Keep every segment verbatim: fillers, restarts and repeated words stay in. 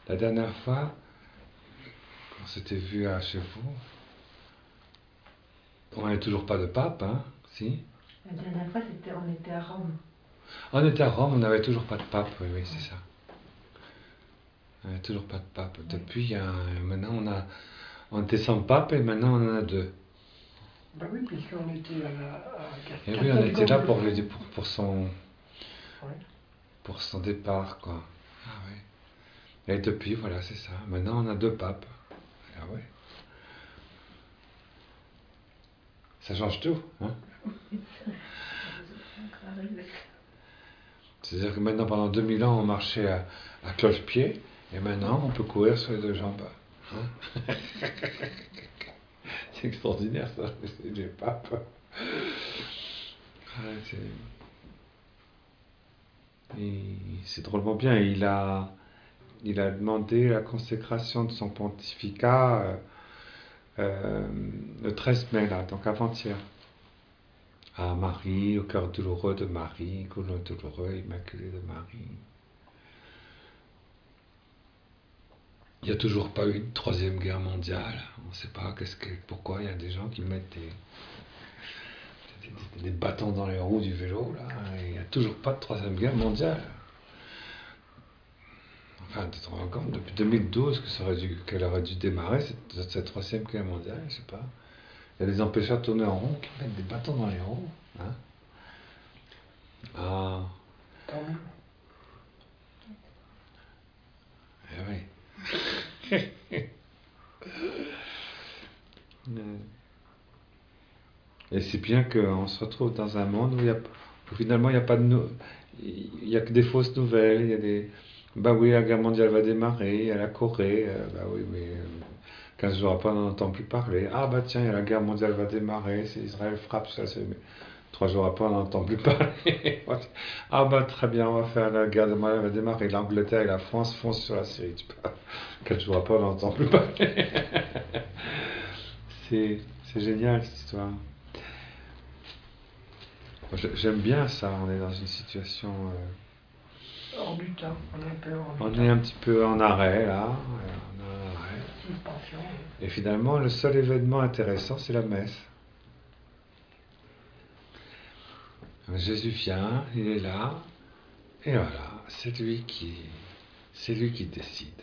La dernière fois, quand on s'était vu à chez vous, on n'avait toujours pas de pape, hein? Si? La dernière fois, c'était, on était à Rome. On était à Rome, on n'avait toujours pas de pape, oui, oui, c'est Ouais. ça. On n'avait toujours pas de pape. Ouais. Depuis, il y a un- maintenant, on a, on était sans pape et maintenant on en a deux. Ben oui, puisqu'on était à la à Et oui, on était là pour, le le, pour, pour, son, ouais. pour son départ, quoi. Ah oui. Et depuis, voilà, c'est ça. Maintenant, on a deux papes. Ah oui. Ça change tout, hein? C'est-à-dire que maintenant, pendant deux mille ans, on marchait à, à cloche-pied, et maintenant, on peut courir sur les deux jambes. Hein? C'est extraordinaire, ça, les papes. Ah, c'est... Et c'est drôlement bien. Il a, il a demandé la consécration de son pontificat euh, euh, le treize mai, là, donc avant-hier. À Marie, au cœur douloureux de Marie, couloir douloureux, immaculé de Marie. Il n'y a toujours pas eu de troisième guerre mondiale. On ne sait pas qu'est-ce que, pourquoi il y a des gens qui mettent des, des, des bâtons dans les roues du vélo, là. Il n'y a toujours pas de troisième guerre mondiale. Enfin, tu te rends compte, depuis deux mille douze, que ça aurait dû, qu'elle aurait dû démarrer, cette, cette troisième guerre mondiale, je sais pas. Il y a des empêcheurs de tourner en rond qui mettent des bâtons dans les roues. Hein? Ah, Tant mieux. eh oui. Et c'est bien qu'on se retrouve dans un monde où, il y a, où finalement il n'y a pas de nou- il y a que des fausses nouvelles. Il y a des bah oui, la guerre mondiale va démarrer, il y a la Corée, euh, bah oui, mais euh, quinze jours après on n'en entend plus parler. Ah bah tiens, il y a la guerre mondiale va démarrer, c'est Israël frappe, ça c'est. Mais trois jours après on n'en entend plus parler. Ah bah très bien, on va faire la guerre mondiale va démarrer. L'Angleterre et la France foncent sur la Syrie. Tu peux... Quatre jours après on n'en entend plus parler. c'est, c'est génial cette histoire. J'aime bien ça, on est dans une situation... Euh, hors du temps, on est un peu hors du on temps. est un petit peu en arrêt, là. On est en arrêt. Suspension. Et finalement, le seul événement intéressant, c'est la messe. Jésus vient, il est là, et voilà, c'est lui qui, c'est lui qui décide.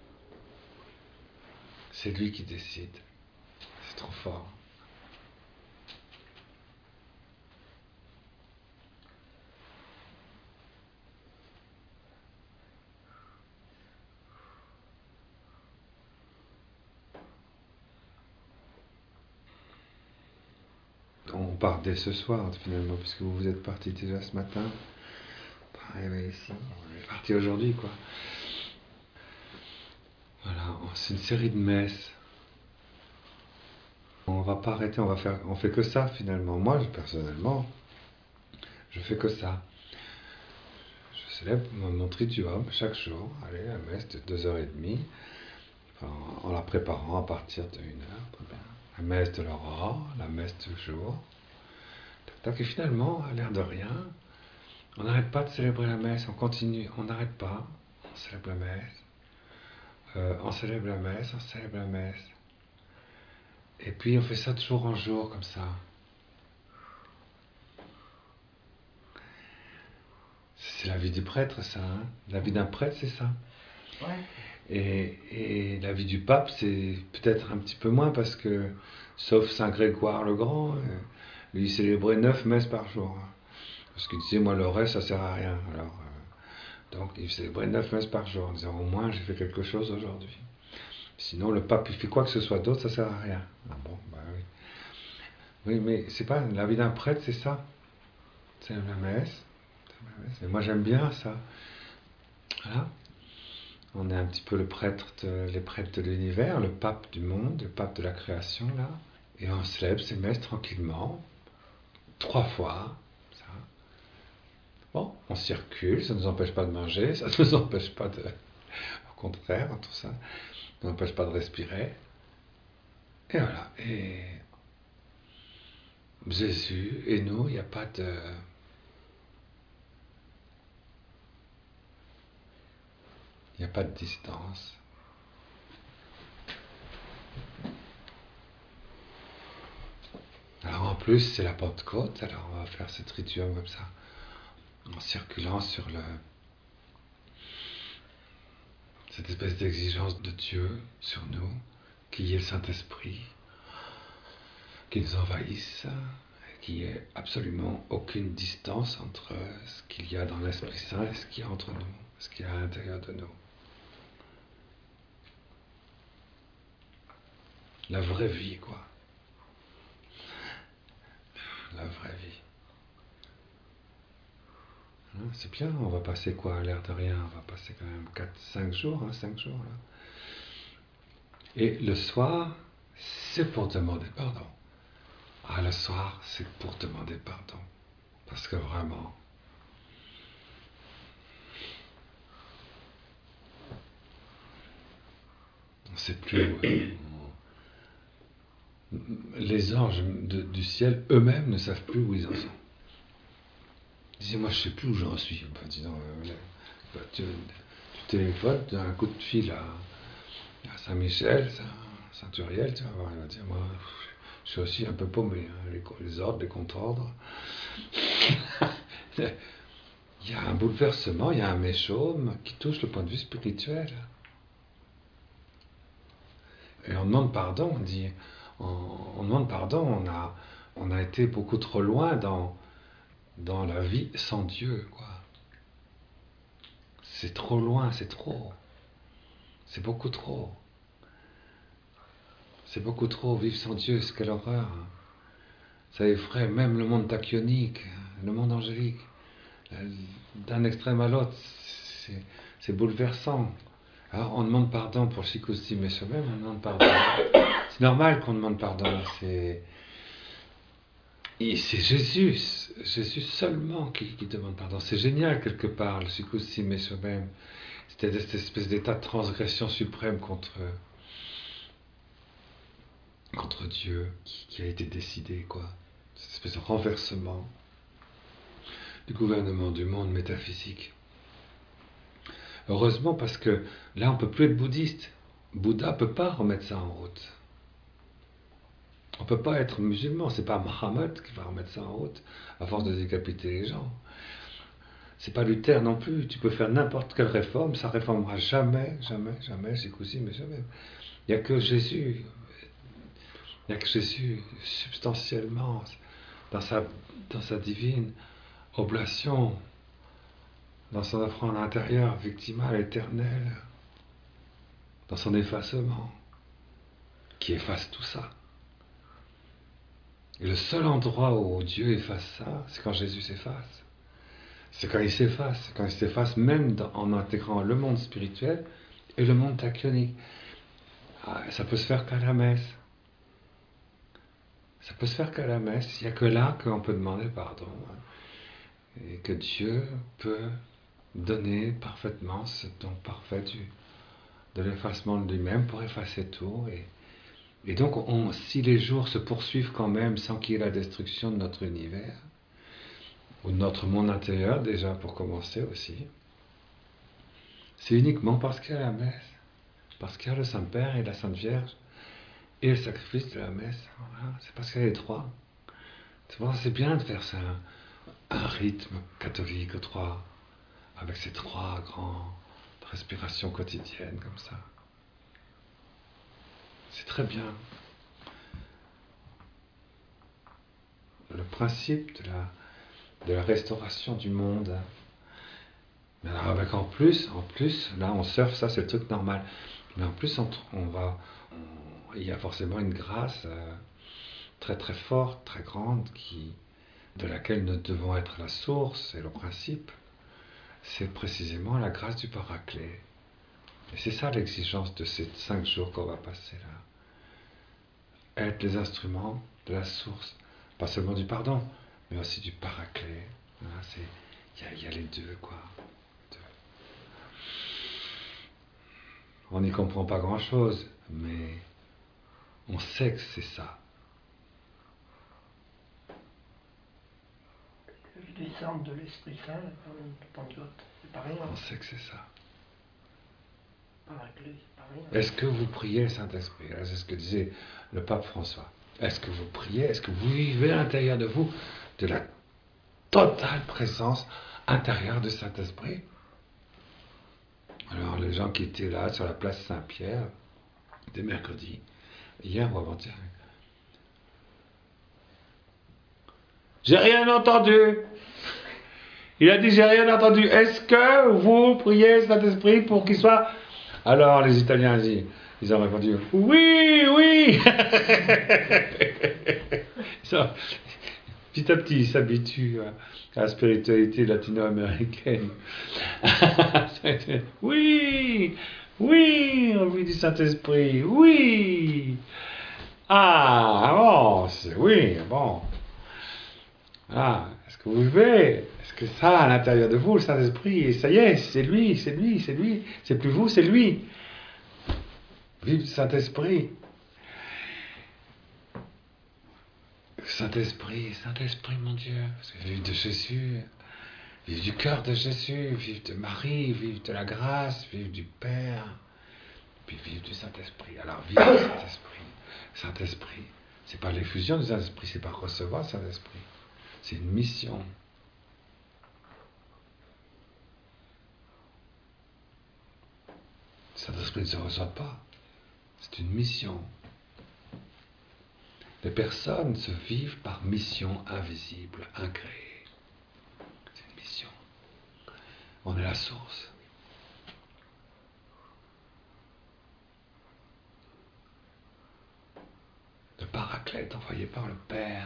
C'est lui qui décide. C'est trop fort. On part dès ce soir, finalement, puisque vous vous êtes parti déjà ce matin. Arrivé ici, on est parti aujourd'hui, quoi. Voilà, c'est une série de messes. On va pas arrêter, on va faire, on fait que ça finalement. Moi, personnellement, je fais que ça. Je célèbre mon triduum chaque jour. Allez, la messe de deux heures et demie, enfin, en la préparant à partir de une heure. Très bien. La messe de l'aurore, la messe du jour. Donc, et finalement, à l'air de rien, on n'arrête pas de célébrer la messe. On continue, on n'arrête pas. On célèbre la messe. Euh, on célèbre la messe, on célèbre la messe. Et puis on fait ça de jour en jour comme ça. C'est la vie du prêtre, ça. Hein, la vie d'un prêtre, c'est ça. Ouais. Et, et la vie du pape, c'est peut-être un petit peu moins parce que, sauf Saint Grégoire le Grand, euh, lui il célébrait neuf messes par jour. Hein, parce qu'il disait, moi le reste, ça sert à rien. Alors, euh, donc il célébrait neuf messes par jour en disant, au moins j'ai fait quelque chose aujourd'hui. Sinon, le pape, il fait quoi que ce soit d'autre, ça sert à rien. Ah bon, bah oui. Oui, mais c'est pas la vie d'un prêtre, c'est ça. C'est la messe. Et moi j'aime bien ça. Voilà. On est un petit peu le prêtre de, les prêtres de l'univers, le pape du monde, le pape de la création, là. Et on célèbre ces messes tranquillement, trois fois. Ça. Bon, on circule, ça ne nous empêche pas de manger, ça ne nous empêche pas de... Au contraire, tout ça, ça ne nous empêche pas de respirer. Et voilà. Et Jésus et nous, il n'y a pas de... Il n'y a pas de distance. Alors en plus, c'est la Pentecôte, alors on va faire ce triduum comme ça, en circulant sur le, cette espèce d'exigence de Dieu sur nous, qui est le Saint-Esprit, qui nous envahisse, qu'il n'y ait absolument aucune distance entre ce qu'il y a dans l'Esprit Saint et ce qu'il y a entre nous, ce qu'il y a à l'intérieur de nous. La vraie vie, quoi. La vraie vie. Hein, c'est bien, on va passer quoi, à l'air de rien, on va passer quand même quatre cinq jours, hein, cinq jours là. Et le soir, c'est pour demander pardon. Ah, le soir, c'est pour demander pardon. Parce que vraiment, on ne sait plus où. On... Les anges de, du ciel eux-mêmes ne savent plus où ils en sont. Ils disent, moi je ne sais plus où j'en suis. Enfin, disons, euh, bah, tu, tu téléphones, tu as un coup de fil à, à Saint-Michel, Saint-Uriel, tu vas voir, il va dire, moi, je suis aussi un peu paumé, hein, les, les ordres, les contre-ordres. Il y a un bouleversement, il y a un méchaume qui touche le point de vue spirituel. Et on demande pardon, on dit, on, on demande pardon, on a, on a été beaucoup trop loin dans, dans la vie sans Dieu, quoi. C'est trop loin, c'est trop. C'est beaucoup trop. C'est beaucoup trop, vivre sans Dieu, c'est quelle horreur. Ça effraie même le monde tachyonique, le monde angélique. D'un extrême à l'autre, c'est, c'est bouleversant. Alors on demande pardon pour Shikusti Mesomem, on demande pardon. C'est normal qu'on demande pardon. C'est, et c'est Jésus, Jésus seulement qui, qui demande pardon. C'est génial quelque part, le Shikusti Mesomem. C'était cette espèce d'état de transgression suprême contre, contre Dieu qui, qui a été décidé, quoi. Cette espèce de renversement du gouvernement du monde métaphysique. Heureusement, parce que là, on ne peut plus être bouddhiste. Bouddha ne peut pas remettre ça en route. On ne peut pas être musulman. C'est pas Mahomet qui va remettre ça en route à force de décapiter les gens. C'est pas Luther non plus. Tu peux faire n'importe quelle réforme, ça ne réformera jamais, jamais, jamais. C'est cousu, mais jamais. Il n'y a que Jésus. Il n'y a que Jésus, substantiellement, dans sa, dans sa divine oblation, dans son offrande intérieure, victimale, éternelle, dans son effacement, qui efface tout ça. Et le seul endroit où Dieu efface ça, c'est quand Jésus s'efface. C'est quand il s'efface, c'est quand il s'efface même dans, en intégrant le monde spirituel et le monde tachyonique. Ah, ça peut se faire qu'à la messe. Ça peut se faire qu'à la messe. Il n'y a que là qu'on peut demander pardon. Et que Dieu peut donner parfaitement ce don parfait du, de l'effacement de lui-même pour effacer tout. Et, et donc, on, si les jours se poursuivent quand même sans qu'il y ait la destruction de notre univers, ou de notre monde intérieur déjà pour commencer aussi, c'est uniquement parce qu'il y a la messe, parce qu'il y a le Saint-Père et la Sainte Vierge, et le sacrifice de la messe. Voilà. C'est parce qu'il y a les trois. C'est pour ça que c'est bien de faire ça, un rythme catholique aux trois, avec ces trois grandes respirations quotidiennes comme ça. C'est très bien. Le principe de la, de la restauration du monde. Mais alors avec en plus, en plus, là on surfe, ça c'est le truc normal. Mais en plus on, on va, on, il y a forcément une grâce euh, très très forte, très grande, qui, de laquelle nous devons être la source et le principe. C'est précisément la grâce du Paraclet. Et c'est ça l'exigence de ces cinq jours qu'on va passer là. Être les instruments de la source, pas seulement du pardon, mais aussi du Paraclet. Voilà, c'est, il y, y a les deux, quoi. Deux. On n'y comprend pas grand-chose, mais on sait que c'est ça. Le descendre de l'Esprit Saint, la période de Pentecôte, c'est pareil. On sait que c'est ça. Pas la clé, pas rien. Est-ce que vous priez le Saint-Esprit? C'est ce que disait le pape François. Est-ce que vous priez? Est-ce que vous vivez à l'intérieur de vous de la totale présence intérieure du Saint-Esprit? Alors, les gens qui étaient là sur la place Saint-Pierre, dès mercredi, hier ou avant-hier, j'ai rien entendu. Il a dit, j'ai rien entendu. Est-ce que vous priez le Saint-Esprit pour qu'il soit... Alors, les Italiens, ils, ils ont répondu, oui, oui. Ils ont- Petit à petit, ils s'habituent à la spiritualité latino-américaine. Oui, oui, on vit du Saint-Esprit, oui. Ah, bon, c'est- oui, bon. Ah, est-ce que vous vivez? Est-ce que ça, à l'intérieur de vous, le Saint-Esprit, ça y est, c'est lui, c'est lui, c'est lui, c'est plus vous, c'est lui. Vive du Saint-Esprit. Saint-Esprit, Saint-Esprit, mon Dieu, parce que vive de Jésus, vive du cœur de Jésus, vive de Marie, vive de la grâce, vive du Père, puis vive du Saint-Esprit. Alors vive du Saint-Esprit. Saint-Esprit, c'est pas l'effusion du Saint-Esprit, c'est pas recevoir le Saint-Esprit. C'est une mission. Le Saint-Esprit ne se reçoit pas. C'est une mission. Les personnes se vivent par mission invisible, incréée. C'est une mission. On est la source. Le paraclète envoyé par le Père.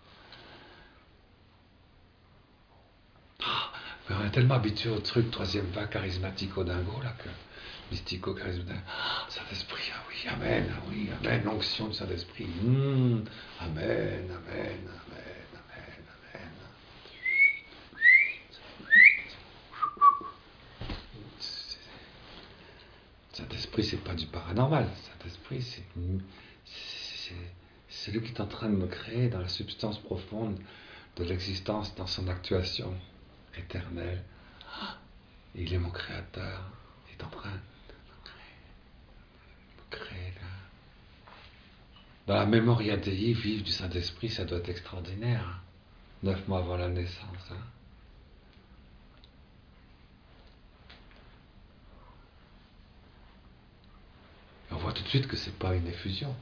Ah, mais on est tellement habitué au truc troisième vague charismatico-dingo, là, que mystico-charismatico. Ah, Saint-Esprit, ah oui, Amen, ah oui, Amen, l'onction du Saint-Esprit. Mmh, Amen, Amen, Amen, Amen, Amen. Saint-Esprit, c'est pas du paranormal. Saint-Esprit, c'est, c'est, c'est celui qui est en train de me créer dans la substance profonde de l'existence, dans son actuation éternelle. Il est mon créateur. Il est en train de me créer là. Dans la Memoria Dei, vivre du Saint-Esprit, ça doit être extraordinaire. Hein. Neuf mois avant la naissance. Hein. On voit tout de suite que c'est pas une effusion.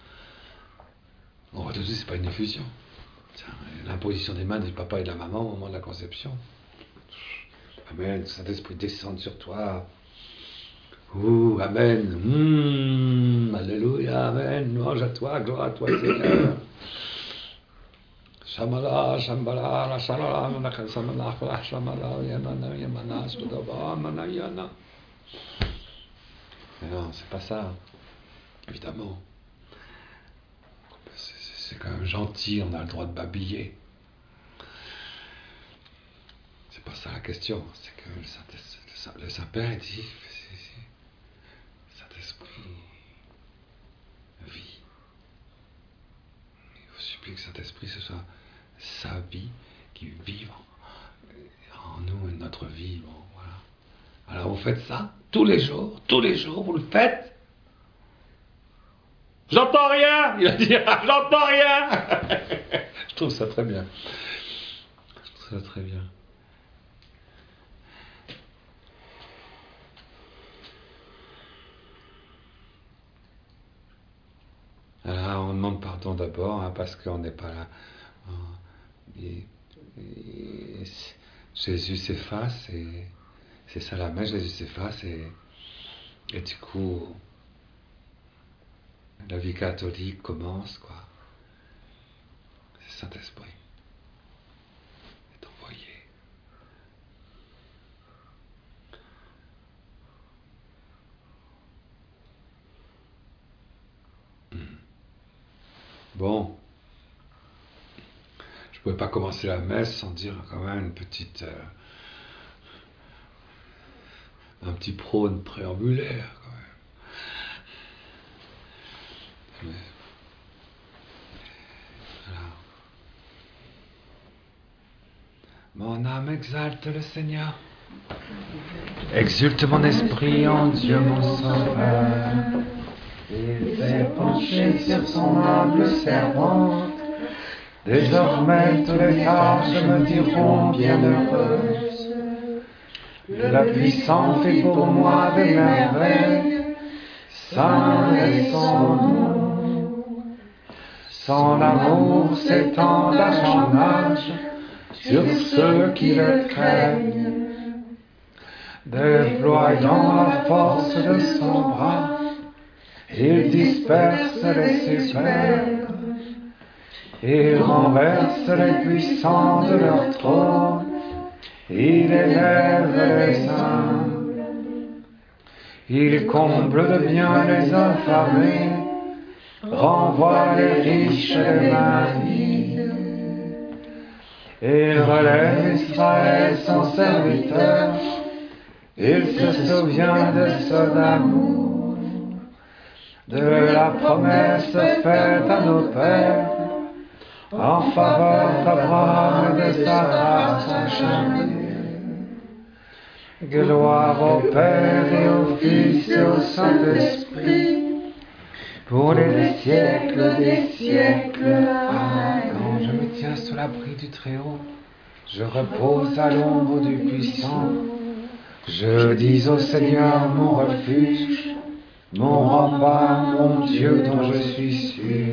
On voit tout de suite que c'est pas une effusion. C'est l'imposition des mains du papa et de la maman au moment de la conception. Amen, le Saint-Esprit descende sur toi. Ouh, Amen. Mmh, alléluia, Amen. Louange à toi, gloire à toi, Seigneur. Shamala, Shambhala, Rashalala, Manaka, Samala, Shamala, Yamana, Yamana, Sudaba, Manayana. Mais non, c'est pas ça. Évidemment. C'est, c'est, c'est quand même gentil, on a le droit de babiller. C'est pas ça la question. C'est que le, Saint- le Saint-Père dit, le Saint-Esprit vit. Il faut supplier que le Saint-Esprit, ce soit sa vie qui vive en, en nous et notre vie. Bon, voilà. Alors vous faites ça tous les jours, tous les jours, vous le faites. J'entends rien. Il va dire, j'entends rien. Je trouve ça très bien. Je trouve ça très bien. Alors, on demande pardon d'abord, hein, parce qu'on n'est pas là. Et, et Jésus s'efface, et c'est ça la messe, Jésus s'efface, et, et du coup, la vie catholique commence, quoi. C'est Saint-Esprit est envoyé. Hmm. Bon. Je ne pouvais pas commencer la messe sans dire quand même une petite... Euh, un petit prône préambulaire, quand même. Mais, voilà. Mon âme exalte le Seigneur. Exulte mon esprit en Dieu mon sauveur. Il s'est penché sur son humble servante. Désormais tous les âges me diront bienheureuse. Le puissant fait pour moi des merveilles. Saint est son nom. Son amour s'étend d'âge en âge sur ceux qui le craignent. Déployant la force de son bras, il disperse les superbes. Il renverse les puissants de leur trône. Il élève les saints. Il comble de bien les affamés, renvoie les riches et les mains vides. Il relève Israël son serviteur. Il se souvient de son amour, de la promesse faite à nos pères, en faveur d'Abraham et de sa race acharnée. Gloire au Père et au Fils et au Saint-Esprit, pour les siècles des siècles. Amen. Quand je me tiens sous l'abri du Très-Haut, je repose à l'ombre du Puissant. Je dis au Seigneur mon refuge, mon rempart, mon Dieu dont je suis sûr.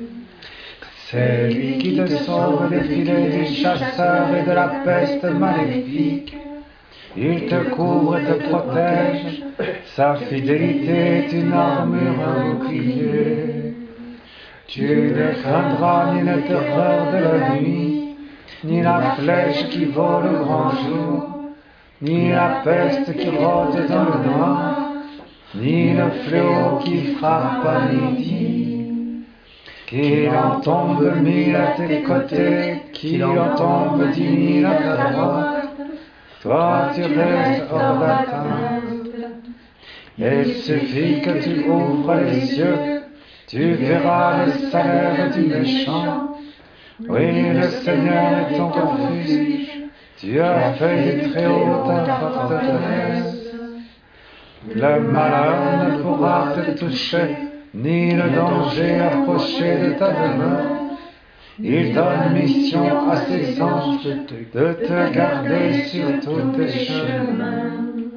C'est lui qui te sauve des filets des chasseurs et de la peste maléfique. Il te couvre et te protège, sa fidélité est une armure, un bouclier. Tu ne craindras ni la terreur de la nuit, ni la flèche qui vole au grand jour, ni la peste qui rôde dans le noir, ni le fléau qui frappe à midi. Qu'il en tombe mille à tes côtés, qu'il en tombe dix mille à ta droite, toi tu restes hors d'atteinte. Il suffit que tu ouvres les yeux, tu verras le salaire du méchant. Oui, le Seigneur est ton refuge. Tu as fait du Très-Haut ta forteresse. Le malheur ne pourra te toucher, ni le danger approcher de ta demeure. Il donne mission à ses anges de te garder sur tous tes chemins.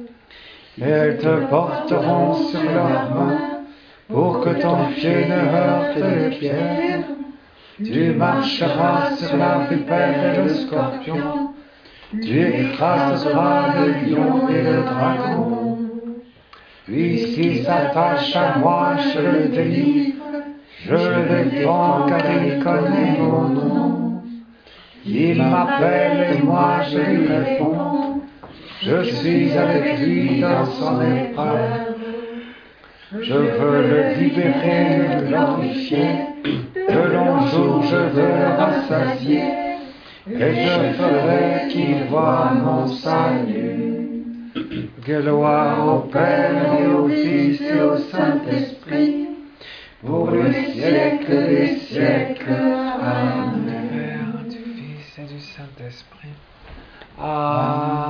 Elles te porteront sur leurs mains pour que ton pied ne heurte les pierres. Tu marcheras sur la vipère et le scorpion. Tu écraseras le lion et le dragon. Puisqu'il s'attache à moi, je le délivre. Je le défends car il connaît mon nom. Il m'appelle et moi je lui réponds. Je suis avec lui dans son épreuve. Je veux le libérer et le glorifier. De longs jours je veux le rassasier. Et je ferai qu'il voie mon salut. Gloire au Père et au Fils et au Saint-Esprit, pour les siècles des siècles. Amen. Du Père, du Fils et du Saint-Esprit. Amen.